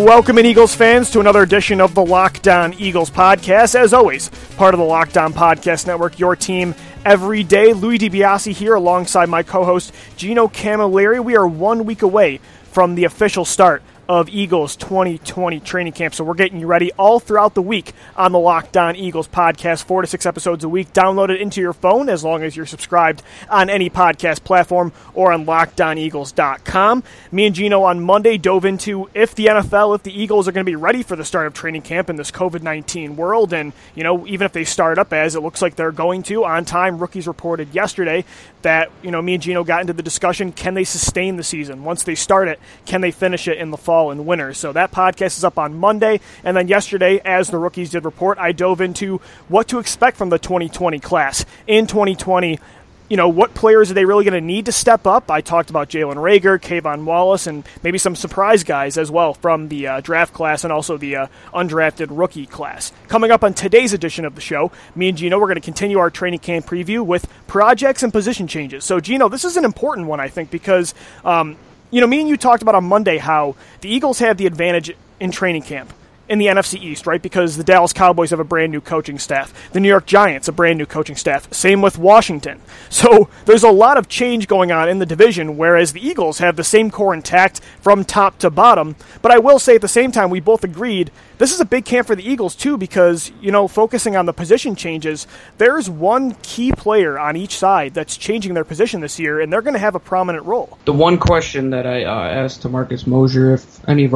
Welcome in, Eagles fans, to another edition of the Locked On Eagles podcast. As always, part of the Locked On Podcast Network, your team every day. Louis DiBiase here alongside my co-host Gino Camilleri. We are 1 week away from the official start of Eagles 2020 training camp. So we're getting you ready all throughout the week on the Locked On Eagles podcast, 4 to 6 episodes a week. Download it into your phone as long as you're subscribed on any podcast platform or on LockedOnEagles.com. Me and Gino on Monday dove into if the Eagles are going to be ready for the start of training camp in this COVID-19 world. And, you know, even if they start up as it looks like they're going to on time, rookies reported yesterday that, you know, me and Gino got into the discussion, can they sustain the season? Once they start it, can they finish it in the fall and winter? So that podcast is up on Monday. And then yesterday, as the rookies did report, I dove into what to expect from the 2020 class. In 2020, you know, what players are they really going to need to step up? I talked about Jalen Reagor, Kayvon Wallace, and maybe some surprise guys as well from the draft class and also the undrafted rookie class. Coming up on today's edition of the show, me and Gino, we're going to continue our training camp preview with projects and position changes. So, Gino, this is an important one, I think, because you know, me and you talked about on Monday how the Eagles have the advantage in training camp in the NFC East, right? Because the Dallas Cowboys have a brand new coaching staff. The New York Giants, a brand new coaching staff. Same with Washington. So there's a lot of change going on in the division, whereas the Eagles have the same core intact from top to bottom. But I will say at the same time, we both agreed this is a big camp for the Eagles too, because, you know, focusing on the position changes, there's one key player on each side that's changing their position this year, and they're going to have a prominent role. The one question that I asked to Marcus Mosher, if any of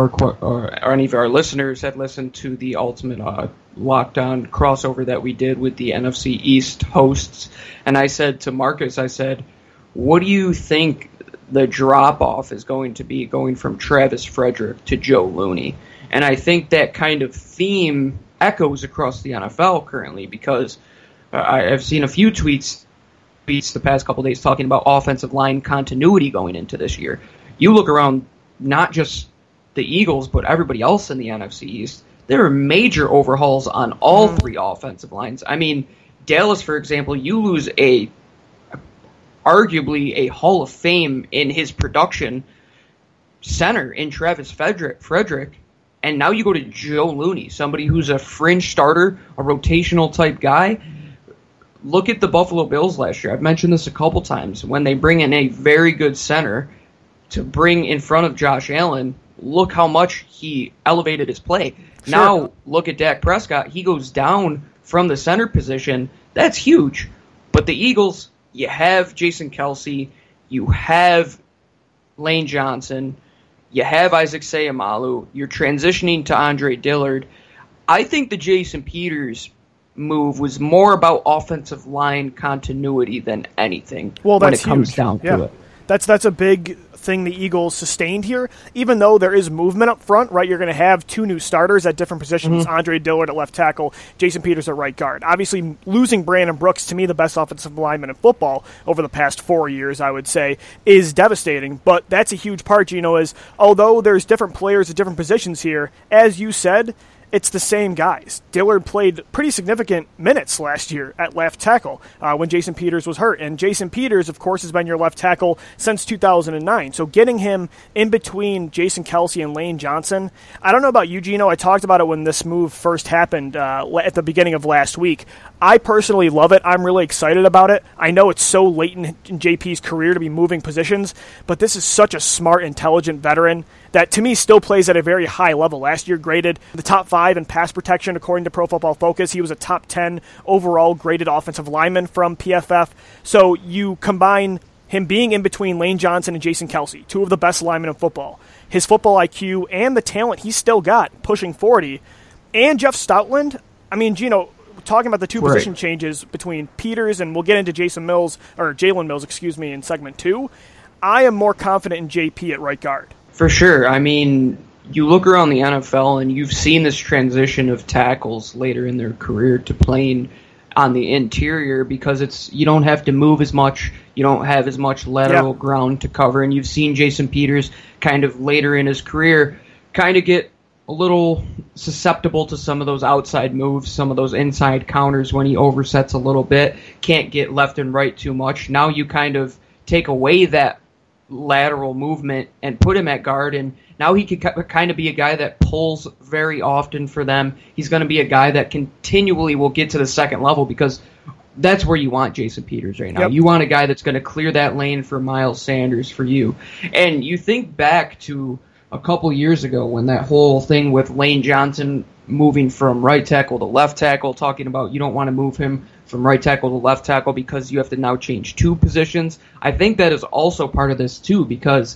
our listeners had listened to the ultimate lockdown crossover that we did with the NFC East hosts, and I said to Marcus, I said, what do you think the drop-off is going to be going from Travis Frederick to Joe Looney? And I think that kind of theme echoes across the NFL currently, because I've seen a few tweets the past couple days talking about offensive line continuity going into this year. You look around, not just the Eagles, but everybody else in the NFC East, there are major overhauls on all three offensive lines. I mean, Dallas, for example, you lose arguably a Hall of Fame in his production center in Travis Frederick, and now you go to Joe Looney, somebody who's a fringe starter, a rotational type guy. Look at the Buffalo Bills last year. I've mentioned this a couple times. When they bring in a very good center to bring in front of Josh Allen, look how much he elevated his play. Sure. Now look at Dak Prescott. He goes down from the center position. That's huge. But the Eagles, you have Jason Kelce, you have Lane Johnson, you have Isaac Seumalo, you're transitioning to Andre Dillard. I think the Jason Peters move was more about offensive line continuity than anything when it comes down to it. That's a big thing the Eagles sustained here. Even though there is movement up front, right, you're going to have two new starters at different positions, Andre Dillard at left tackle, Jason Peters at right guard. Obviously, losing Brandon Brooks, to me the best offensive lineman in football over the past 4 years, I would say, is devastating. But that's a huge part, Gino, is although there's different players at different positions here, as you said, it's the same guys. Dillard played pretty significant minutes last year at left tackle when Jason Peters was hurt. And Jason Peters, of course, has been your left tackle since 2009. So getting him in between Jason Kelce and Lane Johnson, I don't know about you, Gino. I talked about it when this move first happened at the beginning of last week. I personally love it. I'm really excited about it. I know it's so late in JP's career to be moving positions, but this is such a smart, intelligent veteran that to me still plays at a very high level. Last year graded the top 5 in pass protection according to Pro Football Focus. He was a top 10 overall graded offensive lineman from PFF. So you combine him being in between Lane Johnson and Jason Kelce, two of the best linemen in football, his football IQ and the talent he's still got, pushing 40, and Jeff Stoutland. I mean, Gino, talking about the two position changes between Peters and we'll get into Jalen Mills, in segment 2, I am more confident in JP at right guard. For sure. I mean, you look around the NFL and you've seen this transition of tackles later in their career to playing on the interior because you don't have to move as much, you don't have as much lateral ground to cover, and you've seen Jason Peters kind of later in his career kind of get a little susceptible to some of those outside moves, some of those inside counters when he oversets a little bit, can't get left and right too much. Now you kind of take away that lateral movement and put him at guard, and now he could kind of be a guy that pulls very often for them. He's going to be a guy that continually will get to the second level because that's where you want Jason Peters right now. Yep. You want a guy that's going to clear that lane for Miles Sanders for you. And you think back to a couple years ago when that whole thing with Lane Johnson moving from right tackle to left tackle, talking about you don't want to move him from right tackle to left tackle because you have to now change two positions. I think that is also part of this too, because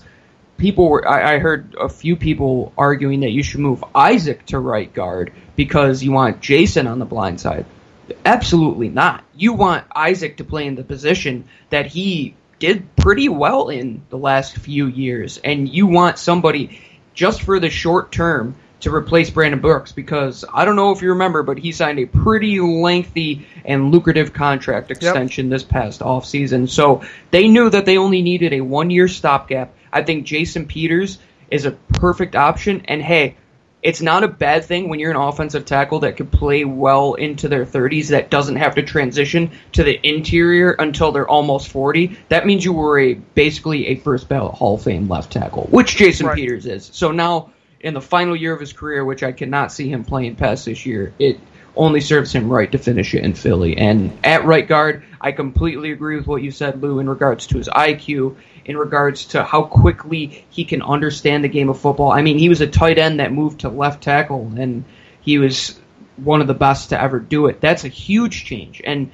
I heard a few people arguing that you should move Isaac to right guard because you want Jason on the blind side. Absolutely not. You want Isaac to play in the position that he did pretty well in the last few years, and you want somebody just for the short term to replace Brandon Brooks, because I don't know if you remember, but he signed a pretty lengthy and lucrative contract extension this past offseason. So they knew that they only needed a 1-year stopgap. I think Jason Peters is a perfect option, and hey, it's not a bad thing when you're an offensive tackle that could play well into their 30s that doesn't have to transition to the interior until they're almost 40. That means you were basically a first ballot Hall of Fame left tackle, which Jason Peters is. So now, in the final year of his career, which I cannot see him playing past this year, it only serves him right to finish it in Philly. And at right guard, I completely agree with what you said, Lou, in regards to his IQ, in regards to how quickly he can understand the game of football. I mean, he was a tight end that moved to left tackle, and he was one of the best to ever do it. That's a huge change. And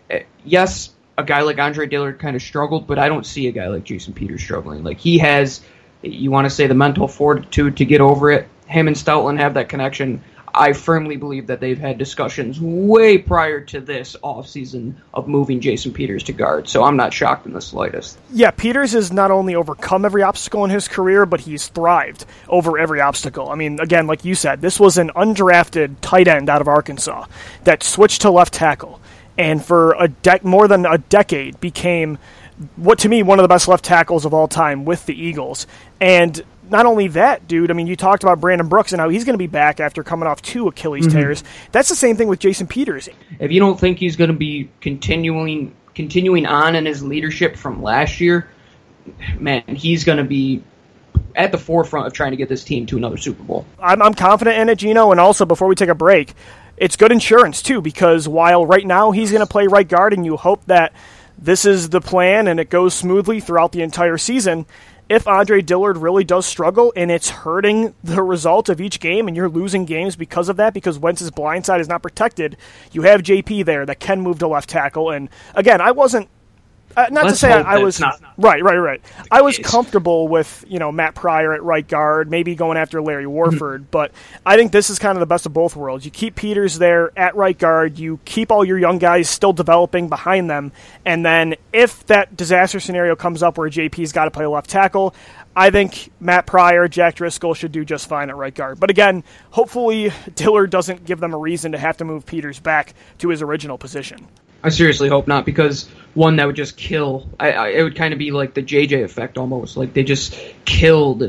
yes, a guy like Andre Dillard kind of struggled, but I don't see a guy like Jason Peters struggling. Like, he has, you want to say, the mental fortitude to get over it. Him and Stoutland have that connection. I firmly believe that they've had discussions way prior to this offseason of moving Jason Peters to guard, so I'm not shocked in the slightest. Yeah, Peters has not only overcome every obstacle in his career, but he's thrived over every obstacle. I mean, again, like you said, this was an undrafted tight end out of Arkansas that switched to left tackle, and for more than a decade became, what to me, one of the best left tackles of all time with the Eagles. And not only that, dude, I mean, you talked about Brandon Brooks and how he's going to be back after coming off 2 Achilles tears. That's the same thing with Jason Peters. If you don't think he's going to be continuing on in his leadership from last year, man, he's going to be at the forefront of trying to get this team to another Super Bowl. I'm confident in it, Gino, and also, before we take a break, it's good insurance, too, because while right now he's going to play right guard and you hope that this is the plan and it goes smoothly throughout the entire season, if Andre Dillard really does struggle and it's hurting the result of each game and you're losing games because of that, because Wentz's blind side is not protected, you have JP there that can move to left tackle. And again, I wasn't, not to say I was right. I was comfortable with, Matt Pryor at right guard, maybe going after Larry Warford, but I think this is kind of the best of both worlds. You keep Peters there at right guard, you keep all your young guys still developing behind them, and then if that disaster scenario comes up where JP's got to play left tackle, I think Matt Pryor, Jack Driscoll should do just fine at right guard. But again, hopefully Dillard doesn't give them a reason to have to move Peters back to his original position. I seriously hope not, because one, that would just kill. It would kind of be like the JJ effect almost. Like, they just killed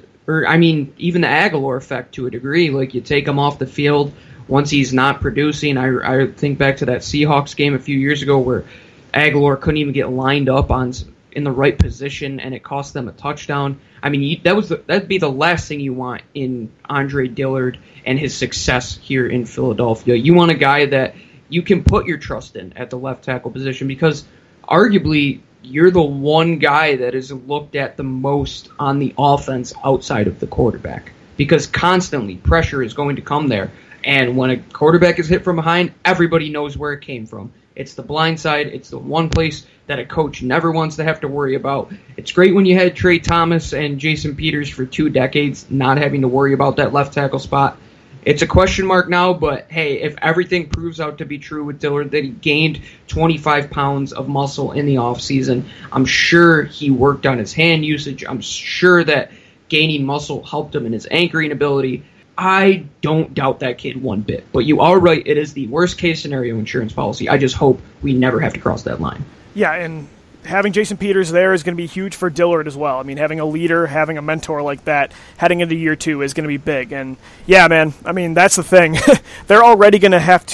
even the Aguilar effect to a degree. Like, you take him off the field once he's not producing. I think back to that Seahawks game a few years ago where Aguilar couldn't even get lined up in the right position, and it cost them a touchdown. I mean, that'd be the last thing you want in Andre Dillard and his success here in Philadelphia. You want a guy that you can put your trust in at the left tackle position, because arguably you're the one guy that is looked at the most on the offense outside of the quarterback, because constantly pressure is going to come there. And when a quarterback is hit from behind, everybody knows where it came from. It's the blind side. It's the one place that a coach never wants to have to worry about. It's great when you had Trey Thomas and Jason Peters for 2 decades not having to worry about that left tackle spot. It's a question mark now, but hey, if everything proves out to be true with Dillard, that he gained 25 pounds of muscle in the offseason, I'm sure he worked on his hand usage. I'm sure that gaining muscle helped him in his anchoring ability. I don't doubt that kid one bit. But you are right, it is the worst case scenario insurance policy. I just hope we never have to cross that line. Yeah, and having Jason Peters there is going to be huge for Dillard as well. I mean, having a leader, having a mentor like that heading into year 2 is going to be big. And yeah, man, I mean, that's the thing. They're already going to have to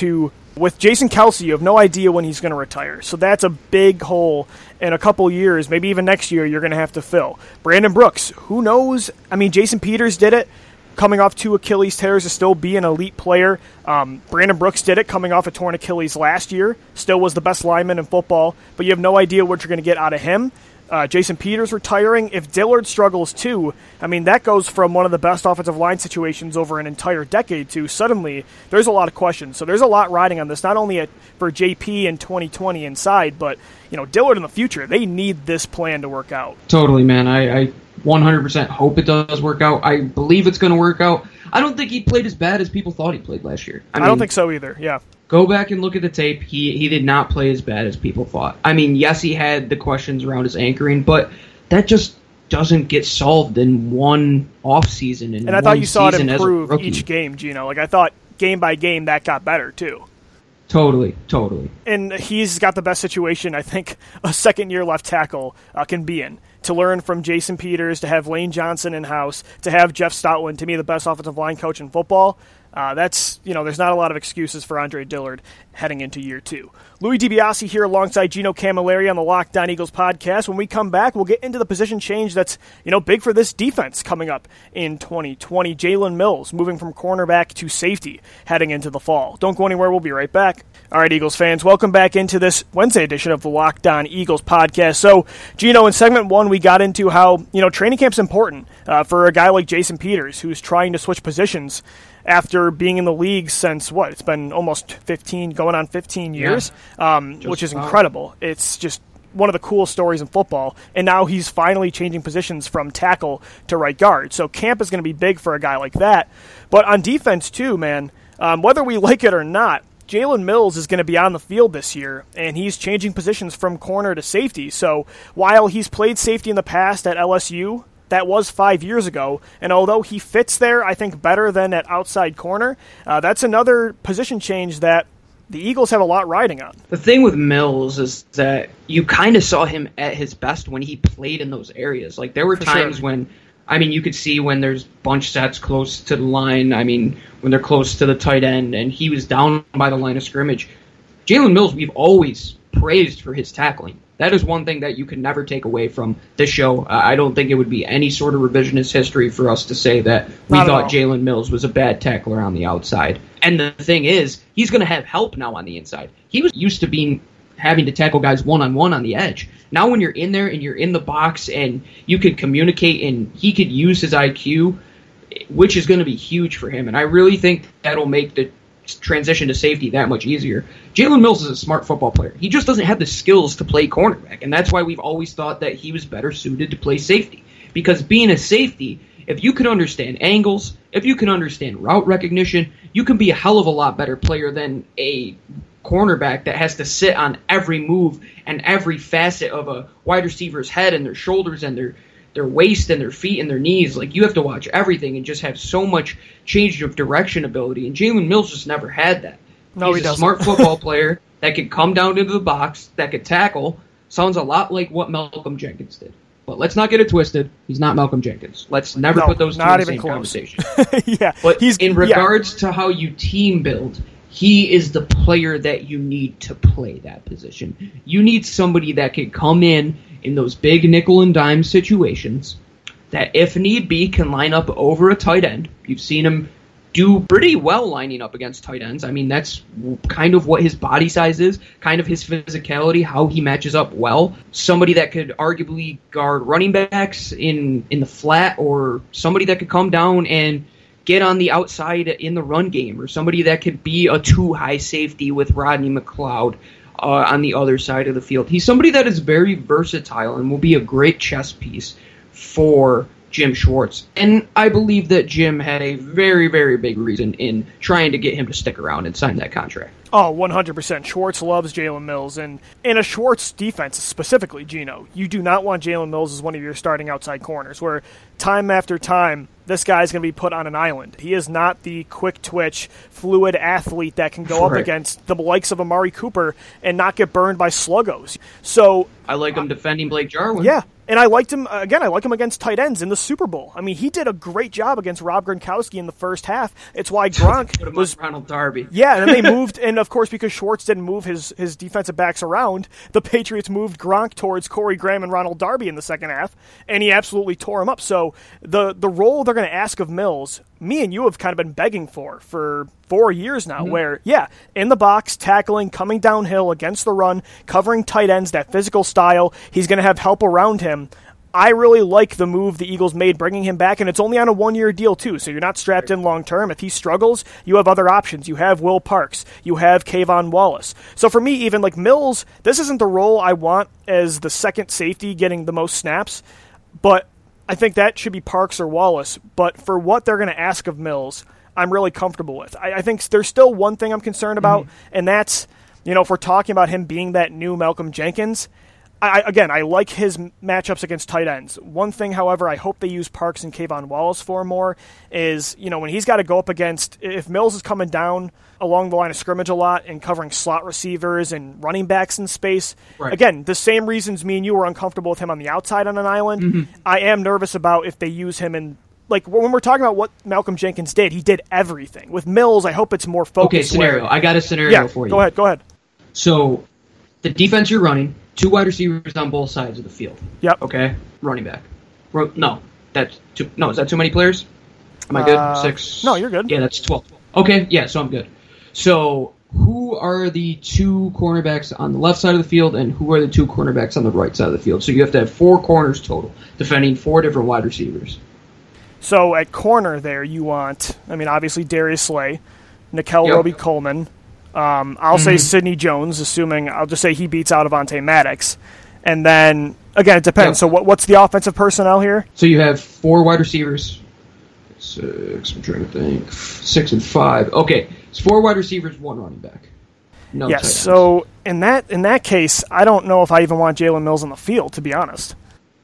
With Jason Kelce, you have no idea when he's going to retire. So that's a big hole in a couple years, maybe even next year, you're going to have to fill. Brandon Brooks, who knows? I mean, Jason Peters did it, coming off 2 Achilles tears to still be an elite player. Brandon Brooks did it, coming off a torn Achilles last year, still was the best lineman in football, but you have no idea what you're going to get out of him. Jason Peters retiring. If Dillard struggles too, I mean, that goes from one of the best offensive line situations over an entire decade to suddenly there's a lot of questions. So there's a lot riding on this, not only for JP in 2020 inside, but Dillard in the future. They need this plan to work out. Totally, man. I 100% hope it does work out. I believe it's going to work out. I don't think he played as bad as people thought he played last year. I don't think so either, yeah. Go back and look at the tape. He did not play as bad as people thought. I mean, yes, he had the questions around his anchoring, but that just doesn't get solved in one offseason. And I thought you saw it improve each game, Gino. I thought game by game that got better, too. Totally. And he's got the best situation I think a second-year left tackle can be in. To learn from Jason Peters, to have Lane Johnson in-house, to have Jeff Stoutland, to me the best offensive line coach in football. There's not a lot of excuses for Andre Dillard heading into year 2. Louis DiBiase here alongside Gino Camilleri on the Locked On Eagles podcast. When we come back, we'll get into the position change that's, big for this defense coming up in 2020. Jalen Mills moving from cornerback to safety heading into the fall. Don't go anywhere. We'll be right back. All right, Eagles fans, welcome back into this Wednesday edition of the Locked On Eagles podcast. So, Gino, in segment 1, we got into how, training camp's important for a guy like Jason Peters, who's trying to switch positions after being in the league since, it's been almost 15 years, which is incredible. It's just one of the coolest stories in football, and now he's finally changing positions from tackle to right guard. So camp is going to be big for a guy like that. But on defense, too, man, whether we like it or not, Jalen Mills is going to be on the field this year, and he's changing positions from corner to safety. So while he's played safety in the past at LSU, that was 5 years ago, and although he fits there, I think, better than at outside corner, that's another position change that the Eagles have a lot riding on. The thing with Mills is that you kind of saw him at his best when he played in those areas. Like, there were times when, you could see when there's bunch sets close to the line, when they're close to the tight end, and he was down by the line of scrimmage. Jalen Mills, we've always praised for his tackling. That is one thing that you can never take away from this show. I don't think it would be any sort of revisionist history for us to say that we thought Jalen Mills was a bad tackler on the outside. And the thing is, he's going to have help now on the inside. He was used to having to tackle guys one-on-one on the edge. Now when you're in there and you're in the box and you can communicate and he could use his IQ, which is going to be huge for him. And I really think that'll make the transition to safety that much easier. Jalen Mills is a smart football player. He just doesn't have the skills to play cornerback, and that's why we've always thought that he was better suited to play safety. Because being a safety, if you can understand angles, if you can understand route recognition, you can be a hell of a lot better player than a cornerback that has to sit on every move and every facet of a wide receiver's head and their shoulders and their waist and their feet and their knees. Like, you have to watch everything and just have so much change of direction ability. And Jalen Mills just never had that. No, He's a smart football player that could come down into the box, that could tackle. Sounds a lot like what Malcolm Jenkins did. But let's not get it twisted. He's not Malcolm Jenkins. Let's never put those two in the same conversation. Yeah, but in regards to how you team build, he is the player that you need to play that position. You need somebody that can come in those big nickel and dime situations that, if need be, can line up over a tight end. You've seen him do pretty well lining up against tight ends. That's kind of what his body size is, kind of his physicality, how he matches up well. Somebody that could arguably guard running backs in the flat, or somebody that could come down and get on the outside in the run game, or somebody that could be a 2-high safety with Rodney McLeod on the other side of the field. He's somebody that is very versatile and will be a great chess piece for Jim Schwartz. And I believe that Jim had a very, very big reason in trying to get him to stick around and sign that contract. Oh, 100%. Schwartz loves Jalen Mills. And in a Schwartz defense specifically, Gino, you do not want Jalen Mills as one of your starting outside corners, where time after time, this guy's going to be put on an island. He is not the quick-twitch, fluid athlete that can go up against the likes of Amari Cooper and not get burned by sluggos. So I like him defending Blake Jarwin. Yeah, And I liked him, again, I like him against tight ends in the Super Bowl. I mean, he did a great job against Rob Gronkowski in the first half. It's why Gronk was Ronald Darby. Yeah, and then they moved, and of course, because Schwartz didn't move his defensive backs around, the Patriots moved Gronk towards Corey Graham and Ronald Darby in the second half, and he absolutely tore him up. So the role they're going to ask of Mills, me and you have kind of been begging for 4 years now, where, in the box, tackling, coming downhill against the run, covering tight ends, that physical style, he's going to have help around him. I really like the move the Eagles made bringing him back, and it's only on a 1-year deal, too, so you're not strapped in long-term. If he struggles, you have other options. You have Will Parks. You have Kayvon Wallace. So for me, even like Mills, this isn't the role I want as the second safety getting the most snaps, but I think that should be Parks or Wallace. But for what they're going to ask of Mills, I'm really comfortable with. I think there's still one thing I'm concerned about, and that's, if we're talking about him being that new Malcolm Jenkins, I like his matchups against tight ends. One thing, however, I hope they use Parks and Kayvon Wallace for more is, when he's got to go up against, if Mills is coming down along the line of scrimmage a lot and covering slot receivers and running backs in space, again, the same reasons me and you were uncomfortable with him on the outside on an island, I am nervous about if they use him in, like, when we're talking about what Malcolm Jenkins did, he did everything. With Mills, I hope it's more focused. Okay, scenario. I got a scenario for you. Go ahead. So, the defense you're running, 2 wide receivers on both sides of the field. Yep. Okay. Running back. No, that's too. No, is that too many players? Am I good? 6. No, you're good. Yeah, that's 12. Okay. Yeah, so I'm good. So who are the 2 cornerbacks on the left side of the field, and who are the 2 cornerbacks on the right side of the field? So you have to have 4 corners total, defending 4 different wide receivers. So at corner there, you want, obviously Darius Slay, Nickel Roby-Coleman. I'll say Sidney Jones, assuming I'll just say he beats out Avonte Maddox. And then, again, it depends. So what's the offensive personnel here? So you have 4 wide receivers. 6, I'm trying to think. 6 and 5. Okay, it's 4 wide receivers, 1 running back. No tight ends. So in that case, I don't know if I even want Jalen Mills on the field, to be honest.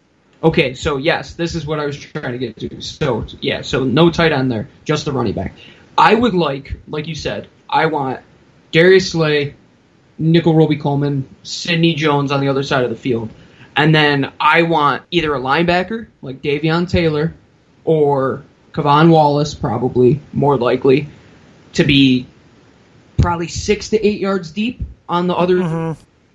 Okay, so yes, this is what I was trying to get to. So no tight end there, just the running back. I would like you said, I want Darius Slay, Nickel Roby-Coleman, Sidney Jones on the other side of the field. And then I want either a linebacker, like Davion Taylor, or Kayvon Wallace, probably, more likely, to be probably 6 to 8 yards deep on the other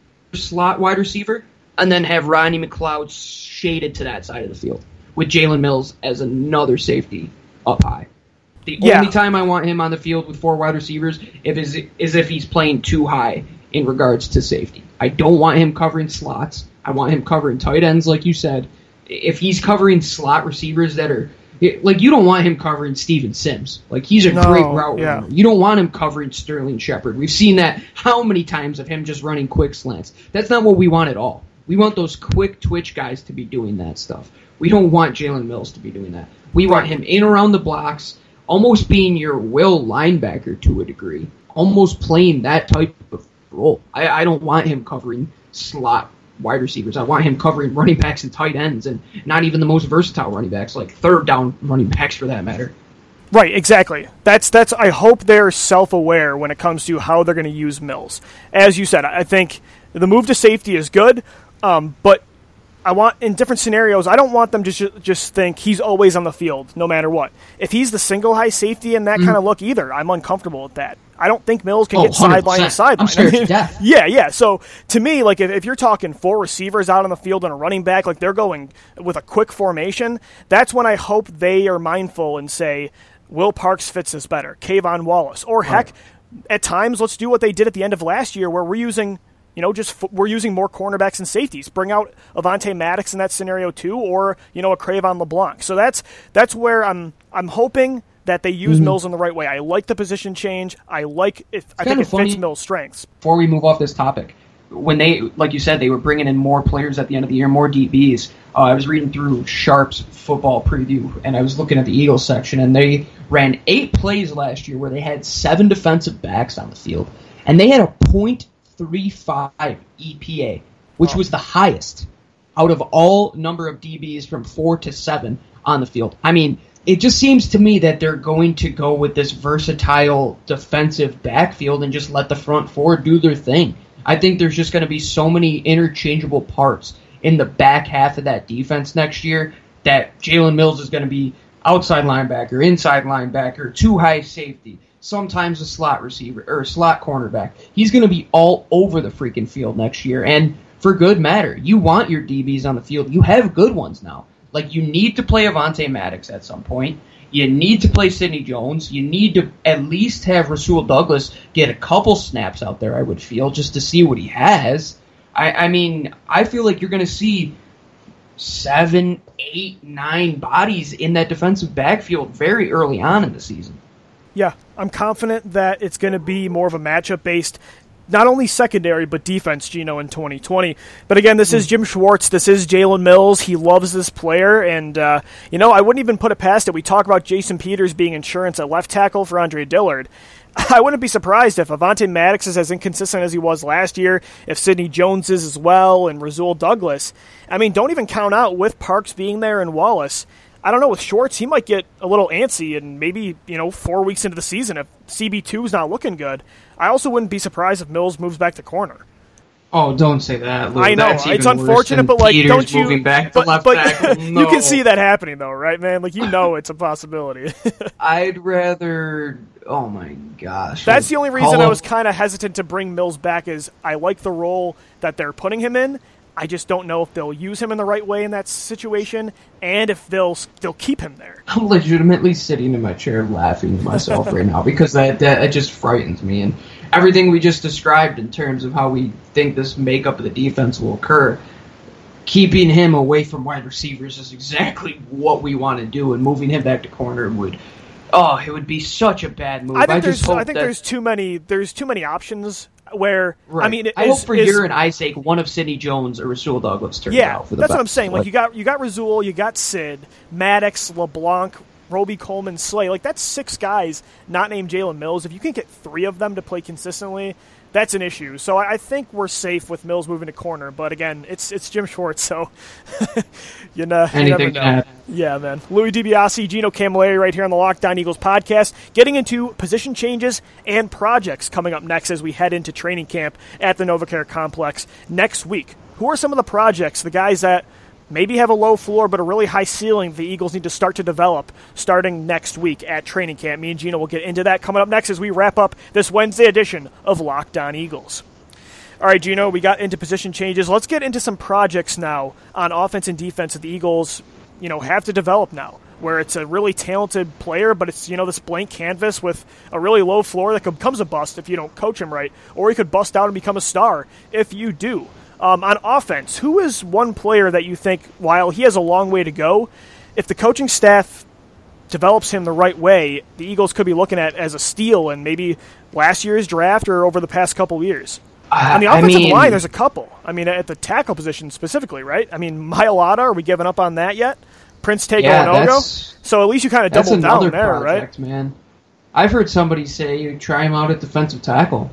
slot wide receiver, and then have Rodney McLeod shaded to that side of the field, with Jalen Mills as another safety up high. The only time I want him on the field with 4 wide receivers is if he's playing too high in regards to safety. I don't want him covering slots. I want him covering tight ends, like you said. If he's covering slot receivers that are... Like, you don't want him covering Steven Sims. Like, he's a great route runner. You don't want him covering Sterling Shepard. We've seen that how many times of him just running quick slants. That's not what we want at all. We want those quick twitch guys to be doing that stuff. We don't want Jalen Mills to be doing that. We want him in around the blocks, almost being your will linebacker to a degree, almost playing that type of role. I don't want him covering slot wide receivers. I want him covering running backs and tight ends, and not even the most versatile running backs, like third down running backs for that matter. Right, exactly. That's. I hope they're self-aware when it comes to how they're going to use Mills. As you said, I think the move to safety is good, but I want, in different scenarios, I don't want them to just think he's always on the field, no matter what. If he's the single high safety in that kind of look either, I'm uncomfortable with that. I don't think Mills can get sideline to sideline. I'm scared to death. Yeah. So, to me, like, if you're talking 4 receivers out on the field and a running back, like, they're going with a quick formation, that's when I hope they are mindful and say, Will Parks fits this better, Kayvon Wallace. Or, heck, at times, let's do what they did at the end of last year where we're using... we're using more cornerbacks and safeties. Bring out Avonte Maddox in that scenario too, or a Cravon LeBlanc. So that's where I'm hoping that they use Mills in the right way. I like the position change. I think it fits Mills' strengths. Before we move off this topic, when they, like you said, they were bringing in more players at the end of the year, more DBs. I was reading through Sharp's football preview, and I was looking at the Eagles section, and they ran 8 plays last year where they had 7 defensive backs on the field, and they had a .35 EPA, which was the highest out of all number of DBs from 4 to 7 on the field. I mean, it just seems to me that they're going to go with this versatile defensive backfield and just let the front 4 do their thing. I think there's just going to be so many interchangeable parts in the back half of that defense next year that Jalen Mills is going to be outside linebacker, inside linebacker, too high safety, sometimes a slot receiver or a slot cornerback. He's going to be all over the freaking field next year, and for good matter. You want your DBs on the field. You have good ones now. Like, you need to play Avonte Maddox at some point. You need to play Sidney Jones. You need to at least have Rasul Douglas get a couple snaps out there, I would feel, just to see what he has. I mean, I feel like you're going to see 7, 8, 9 bodies in that defensive backfield very early on in the season. Yeah, I'm confident that it's going to be more of a matchup-based, not only secondary, but defense, Gino, in 2020. But again, this is Jim Schwartz. This is Jalen Mills. He loves this player. And, I wouldn't even put it past it. We talk about Jason Peters being insurance at left tackle for Andre Dillard. I wouldn't be surprised if Avonte Maddox is as inconsistent as he was last year, if Sidney Jones is as well, and Rasul Douglas. I mean, don't even count out with Parks being there and Wallace. I don't know, with Schwartz, he might get a little antsy and maybe, 4 weeks into the season if CB2 is not looking good. I also wouldn't be surprised if Mills moves back to corner. Oh, don't say that, Lou. I know, it's unfortunate, but Peters don't you... moving back to left tackle. No. You can see that happening, though, right, man? Like, it's a possibility. I'd rather... Oh, my gosh. That's the only reason I was kind of hesitant to bring Mills back is I like the role that they're putting him in. I just don't know if they'll use him in the right way in that situation, and if they'll keep him there. I'm legitimately sitting in my chair laughing to myself right now because that just frightens me. And everything we just described in terms of how we think this makeup of the defense will occur, keeping him away from wide receivers is exactly what we want to do, and moving him back to corner would... Oh, it would be such a bad move. I think there's too many options where right. I hope for your and I's sake, one of Sidney Jones or Rasul Douglas turns out for the that's best. What I'm saying. Like you got Rasul, you got Sid, Maddox, LeBlanc, Roby Coleman, Slay. Like that's 6 guys not named Jalen Mills. If you can get 3 of them to play consistently, that's an issue. So I think we're safe with Mills moving to corner. But again, it's Jim Schwartz, so you never know. Yeah, man. Louis DiBiase, Gino Camilleri right here on the Locked On Eagles podcast, getting into position changes and projects coming up next as we head into training camp at the NovaCare Complex next week. Who are some of the projects, the guys that maybe have a low floor but a really high ceiling the Eagles need to start to develop starting next week at training camp? Me and Gino will get into that coming up next as we wrap up this Wednesday edition of Locked On Eagles. All right, Gino, we got into position changes. Let's get into some projects now on offense and defense that the Eagles, have to develop now, where it's a really talented player, but it's, this blank canvas with a really low floor that becomes a bust if you don't coach him right, or he could bust out and become a star if you do. On offense, who is one player that you think, while he has a long way to go, if the coaching staff develops him the right way, the Eagles could be looking at as a steal in maybe last year's draft or over the past couple of years? On the offensive line, there's a couple. I mean, at the tackle position specifically, right? I mean, Mailata, are we giving up on that yet? Prince Tagovailoa? So at least you kind of doubled down there, project, right? Man. I've heard somebody say, try him out at defensive tackle,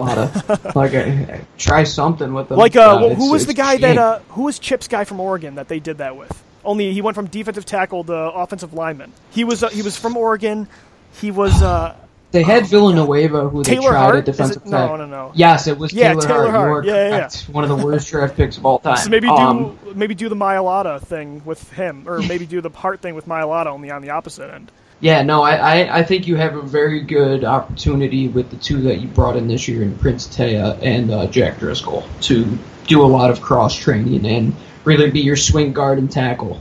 Mailata. Try something with him. Who was the guy who was Chip's guy from Oregon that they did that with? Only he went from defensive tackle to offensive lineman. He was from Oregon. He was... They had Villanueva, who Taylor they tried Hart? at defensive tackle. No. Yes, it was Taylor Hart. Yeah. One of the worst draft picks of all time. So maybe do the Mailata thing with him, or maybe do the Hart thing with Mailata only on the opposite end. Yeah, no, I think you have a very good opportunity with the 2 that you brought in this year, in Prince Taya and Jack Driscoll, to do a lot of cross-training and really be your swing guard and tackle.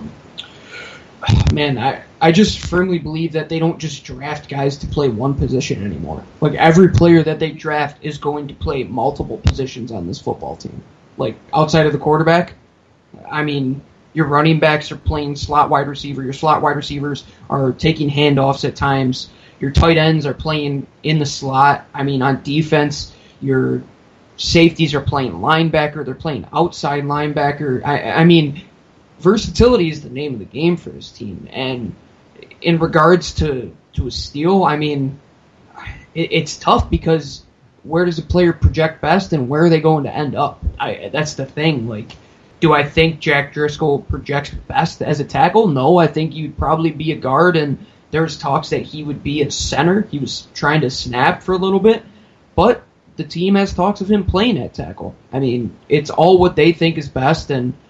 Man, I just firmly believe that they don't just draft guys to play one position anymore. Like, every player that they draft is going to play multiple positions on this football team. Like, outside of the quarterback, I mean, your running backs are playing slot wide receiver. Your slot wide receivers are taking handoffs at times. Your tight ends are playing in the slot. I mean, on defense, your safeties are playing linebacker. They're playing outside linebacker. I mean, versatility is the name of the game for this team. And in regards to a steal, I mean, it's tough because where does a player project best and where are they going to end up? That's the thing. Like, do I think Jack Driscoll projects best as a tackle? No, I think he'd probably be a guard, and there's talks that he would be a center. He was trying to snap for a little bit, but the team has talks of him playing at tackle. I mean, it's all what they think is best, and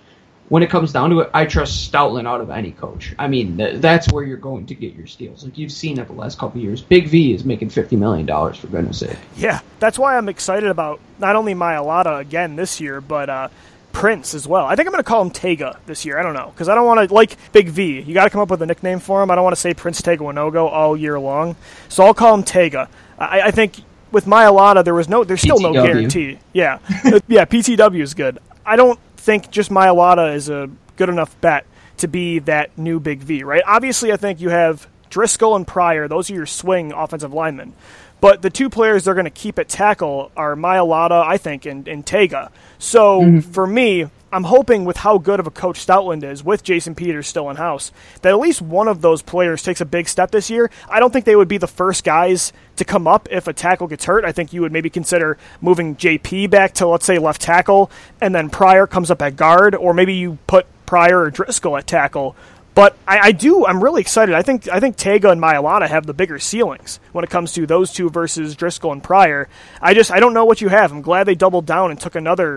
when it comes down to it, I trust Stoutland out of any coach. I mean, that's where you're going to get your steals. Like you've seen it the last couple of years. Big V is making $50 million, for goodness sake. Yeah, that's why I'm excited about not only Mailata again this year, but Prince as well. I think I'm going to call him Tega this year. I don't know, because I don't want to, like Big V, you got to come up with a nickname for him. I don't want to say Prince Tega Wanogho all year long. So I'll call him Tega. I think with Mailata, there's still no guarantee. Yeah. Yeah, PTW is good. I don't think just Mailata is a good enough bet to be that new Big V, right? Obviously, I think you have Driscoll and Pryor. Those are your swing offensive linemen. But the two players they're going to keep at tackle are Mailata, I think, and Tega. So for me, I'm hoping with how good of a coach Stoutland is, with Jason Peters still in-house, that at least one of those players takes a big step this year. I don't think they would be the first guys to come up if a tackle gets hurt. I think you would maybe consider moving JP back to, let's say, left tackle, and then Pryor comes up at guard, or maybe you put Pryor or Driscoll at tackle. But I'm really excited. I think Tega and Mailata have the bigger ceilings when it comes to those two versus Driscoll and Pryor. I don't know what you have. I'm glad they doubled down and took another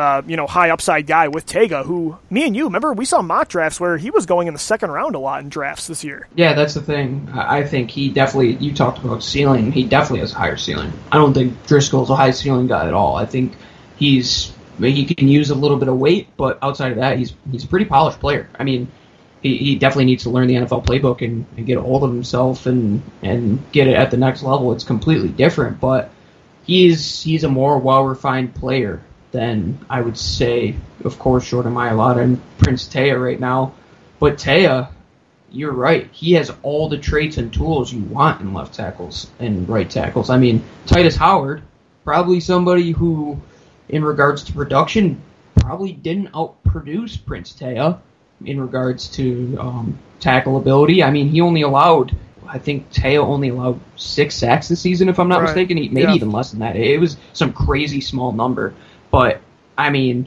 high upside guy with Tega, who me and you remember we saw mock drafts where he was going in the second round a lot in drafts this year. Yeah, that's the thing. I think he definitely, you talked about ceiling, he definitely has a higher ceiling. I don't think Driscoll's a high ceiling guy at all. I think he can use a little bit of weight, but outside of that, he's a pretty polished player. I mean, he definitely needs to learn the NFL playbook and get a hold of himself and get it at the next level. It's completely different, but he's a more well-refined player than I would say, of course, short of Mailata and Prince Taya right now. But Taya, you're right. He has all the traits and tools you want in left tackles and right tackles. I mean, Titus Howard, probably somebody who, in regards to production, probably didn't outproduce Prince Taya in regards to tackle ability. I mean, I think Teo only allowed 6 sacks this season, if I'm not mistaken. Maybe even less than that. It was some crazy small number. But, I mean,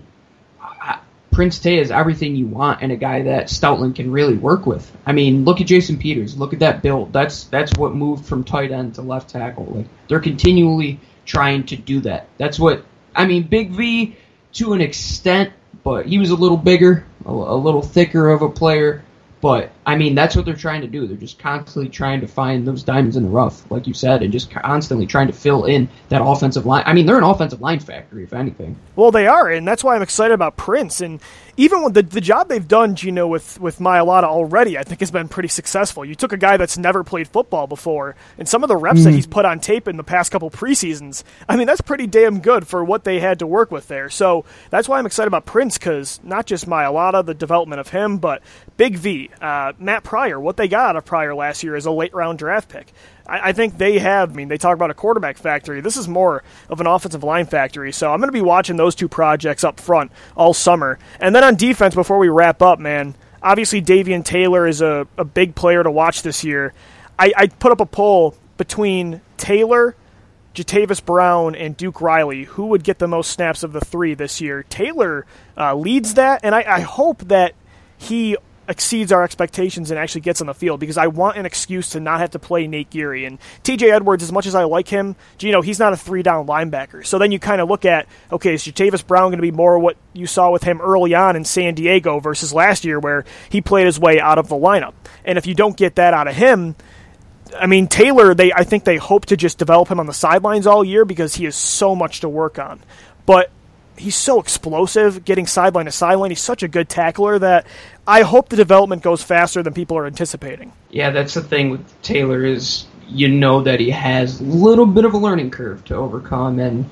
Prince Teo is everything you want and a guy that Stoutland can really work with. I mean, look at Jason Peters. Look at that build. That's what moved from tight end to left tackle. Like, they're continually trying to do that. That's what, I mean, Big V to an extent, but he was a little bigger, a little thicker of a player. But, I mean, that's what they're trying to do. They're just constantly trying to find those diamonds in the rough, like you said, and just constantly trying to fill in that offensive line. I mean, they're an offensive line factory, if anything. Well, they are, and that's why I'm excited about Prince. And even with the job they've done, Gino, with Mailata already, I think has been pretty successful. You took a guy that's never played football before, and some of the reps that he's put on tape in the past couple preseasons, I mean, that's pretty damn good for what they had to work with there. So that's why I'm excited about Prince, because not just Mailata, the development of him, but Big V, Matt Pryor, what they got out of Pryor last year is a late-round draft pick. I think they have, I mean, they talk about a quarterback factory. This is more of an offensive line factory. So I'm going to be watching those two projects up front all summer. And then on defense, before we wrap up, man, obviously Davian Taylor is a big player to watch this year. I put up a poll between Taylor, Jatavis Brown, and Duke Riley, who would get the most snaps of the three this year. Taylor leads that, and I hope that he exceeds our expectations and actually gets on the field, because I want an excuse to not have to play Nate Geary. And TJ Edwards, as much as I like him, Gino, he's not a 3-down linebacker. So then you kind of look at, okay, is Jatavis Brown going to be more what you saw with him early on in San Diego versus last year where he played his way out of the lineup? And if you don't get that out of him, I mean, Taylor, I think they hope to just develop him on the sidelines all year because he has so much to work on. But he's so explosive, getting sideline to sideline. He's such a good tackler that I hope the development goes faster than people are anticipating. Yeah, that's the thing with Taylor is you know that he has a little bit of a learning curve to overcome, and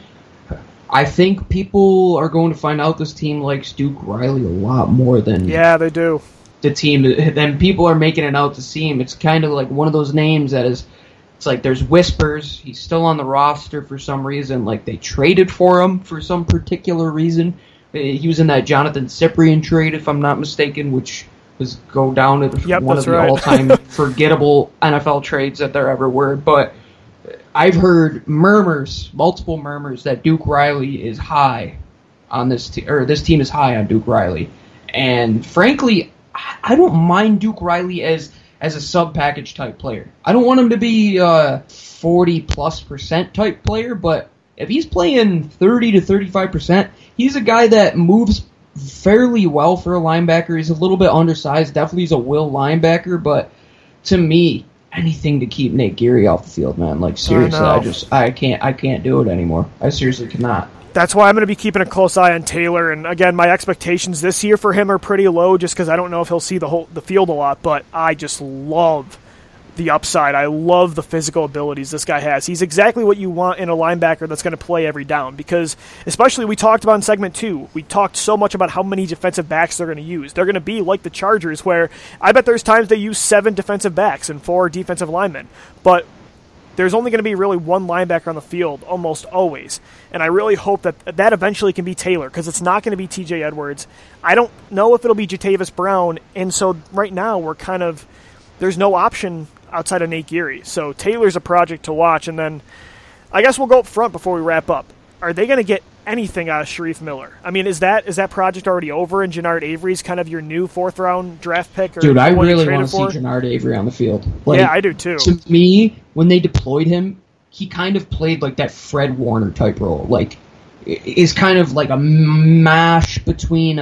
I think people are going to find out this team likes Duke Riley a lot more than they do. The team, then people are making it out to seem. It's kind of like one of those names that is, it's like there's whispers. He's still on the roster for some reason. Like they traded for him for some particular reason. He was in that Jonathan Cyprien trade, if I'm not mistaken, which was go down to one of the all-time forgettable NFL trades that there ever were. But I've heard multiple murmurs, that Duke Riley is high on this team, or this team is high on Duke Riley. And frankly, I don't mind Duke Riley as a sub-package type player. I don't want him to be a 40+% type player, but if he's playing 30 to 35%, he's a guy that moves fairly well for a linebacker. He's a little bit undersized. Definitely he's a will linebacker, but to me, anything to keep Nate Geary off the field, man. Like, seriously, I can't do it anymore. I seriously cannot. That's why I'm going to be keeping a close eye on Taylor. And again, my expectations this year for him are pretty low, just because I don't know if he'll see the field a lot. But I just love the upside. I love the physical abilities this guy has. He's exactly what you want in a linebacker that's going to play every down, because especially we talked about in segment 2, we talked so much about how many defensive backs they're going to use. They're going to be like the Chargers, where I bet there's times they use 7 defensive backs and 4 defensive linemen, but there's only going to be really one linebacker on the field almost always. And I really hope that eventually can be Taylor, because it's not going to be TJ Edwards. I don't know if it'll be Jatavis Brown, and so right now there's no option outside of Nate Geary. So Taylor's a project to watch. And then I guess we'll go up front before we wrap up. Are they going to get anything out of Sharif Miller? I mean, is that project already over, and Jannard Avery's kind of your new 4th-round draft pick? Dude, I really want to see Jannard Avery on the field. Like, yeah, I do too. To me, when they deployed him, he kind of played like that Fred Warner type role. Like, is kind of like a mash between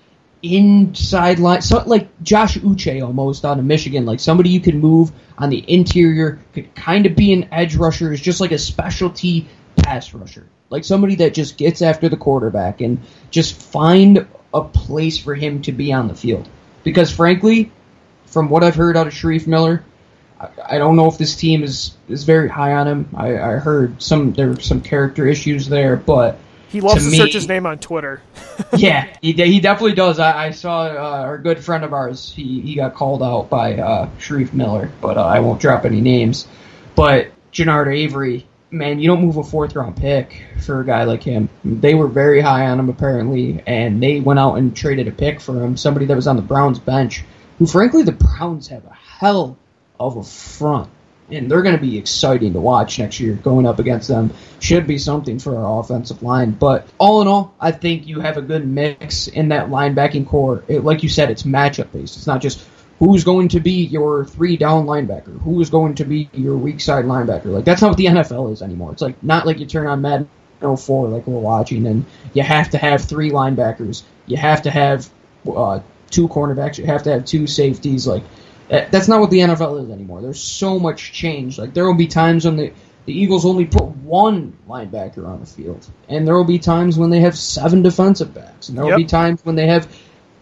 inside line, so like Josh Uche almost out of Michigan, like somebody you can move on the interior, could kind of be an edge rusher, is just like a specialty pass rusher, like somebody that just gets after the quarterback and just find a place for him to be on the field. Because frankly, from what I've heard out of Sharif Miller, I don't know if this team is very high on him. I heard there were some character issues there, but he loves to search his name on Twitter. Yeah, he definitely does. I saw our good friend of ours, he got called out by Sharif Miller, but I won't drop any names. But Jannard Avery, man, you don't move a 4th-round pick for a guy like him. They were very high on him, apparently, and they went out and traded a pick for him, somebody that was on the Browns bench, who, frankly, the Browns have a hell of a front. And they're going to be exciting to watch next year. Going up against them should be something for our offensive line. But all in all, I think you have a good mix in that linebacking core. Like you said, it's matchup-based. It's not just who's going to be your 3-down linebacker, who is going to be your weak side linebacker. Like, that's not what the NFL is anymore. It's like not like you turn on Madden 04 like we're watching, and you have to have 3 linebackers. You have to have 2 cornerbacks. You have to have 2 safeties. Like, that's not what the NFL is anymore. There's so much change. Like, there will be times when the Eagles only put 1 linebacker on the field, and there will be times when they have 7 defensive backs, and there will be times when they have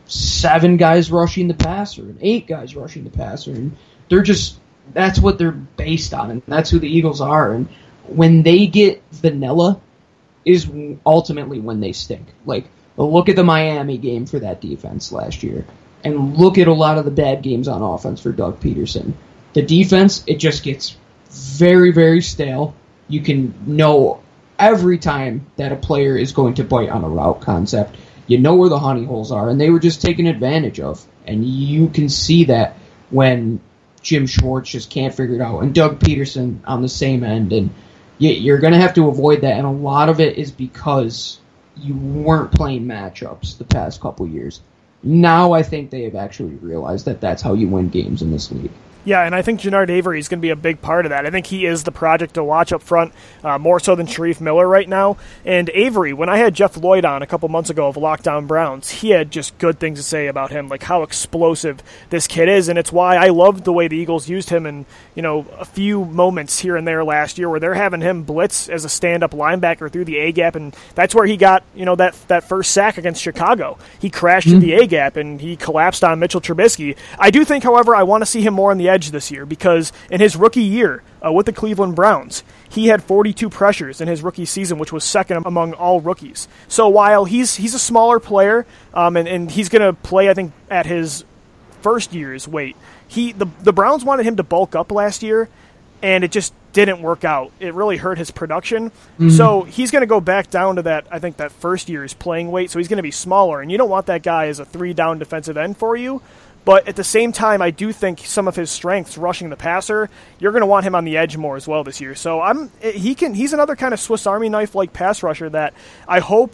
7 guys rushing the passer and 8 guys rushing the passer, and that's what they're based on, and that's who the Eagles are. And when they get vanilla is ultimately when they stink. Like, look at the Miami game for that defense last year. And look at a lot of the bad games on offense for Doug Peterson. The defense, it just gets very, very stale. You can know every time that a player is going to bite on a route concept. You know where the honey holes are, and they were just taken advantage of. And you can see that when Jim Schwartz just can't figure it out, and Doug Peterson on the same end. And you're going to have to avoid that, and a lot of it is because you weren't playing matchups the past couple years. Now I think they have actually realized that that's how you win games in this league. Yeah, and I think Jannard Avery is going to be a big part of that. I think he is the project to watch up front, more so than Sharif Miller right now. And Avery, when I had Jeff Lloyd on a couple months ago of Lockdown Browns, he had just good things to say about him, like how explosive this kid is. And it's why I loved the way the Eagles used him in, a few moments here and there last year where they're having him blitz as a stand-up linebacker through the A-gap. And that's where he got, that first sack against Chicago. He crashed through the A-gap and he collapsed on Mitchell Trubisky. I do think, however, I want to see him more on the edge this year, because in his rookie year with the Cleveland Browns, he had 42 pressures in his rookie season, which was second among all rookies. So while he's a smaller player, and he's going to play, I think, at his first year's weight, the Browns wanted him to bulk up last year, and it just didn't work out. It really hurt his production. So he's going to go back down to that first year's playing weight, so he's going to be smaller, and you don't want that guy as a 3-down defensive end for you. But at the same time, I do think some of his strengths rushing the passer, you're going to want him on the edge more as well this year. So he's another kind of Swiss Army knife-like pass rusher that I hope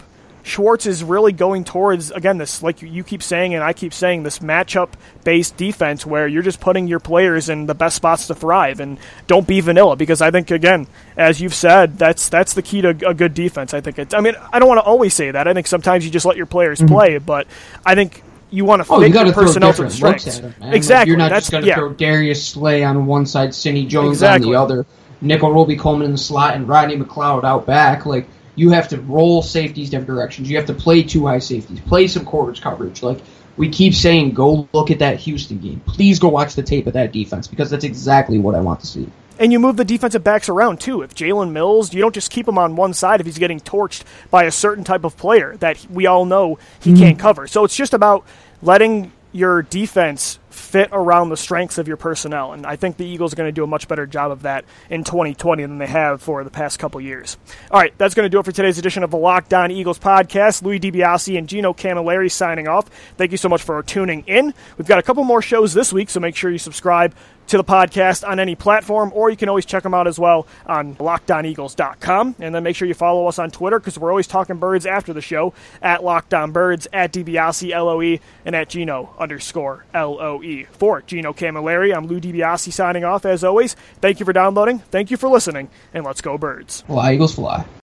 Schwartz is really going towards, again, this, like you keep saying and I keep saying, this matchup-based defense where you're just putting your players in the best spots to thrive, and don't be vanilla, because I think, again, as you've said, that's the key to a good defense. I think I don't want to always say that. I think sometimes you just let your players play, but I think you want to fit your personnel to the strengths. Exactly. Like, you're not just going to throw Darius Slay on one side, Sidney Jones on the other, Nickel Roby Coleman in the slot, and Rodney McLeod out back. Like, you have to roll safeties different directions. You have to play two high safeties, play some quarters coverage. Like, we keep saying, go look at that Houston game. Please go watch the tape of that defense, because that's exactly what I want to see. And you move the defensive backs around, too. If Jalen Mills, you don't just keep him on one side if he's getting torched by a certain type of player that we all know he can't cover. So it's just about letting your defense fit around the strengths of your personnel, and I think the Eagles are going to do a much better job of that in 2020 than they have for the past couple years. All right, that's going to do it for today's edition of the Locked On Eagles podcast. Louis DiBiase and Gino Camilleri signing off. Thank you so much for tuning in. We've got a couple more shows this week, so make sure you subscribe to the podcast on any platform, or you can always check them out as well on LockedOnEagles.com. And then make sure you follow us on Twitter, because we're always talking birds after the show, at LockedOnBirds, at DiBiase LOE, and at Gino_LOE. For Gino Camilleri, I'm Lou DiBiase signing off as always. Thank you for downloading, thank you for listening, and let's go Birds. Fly, Eagles, fly.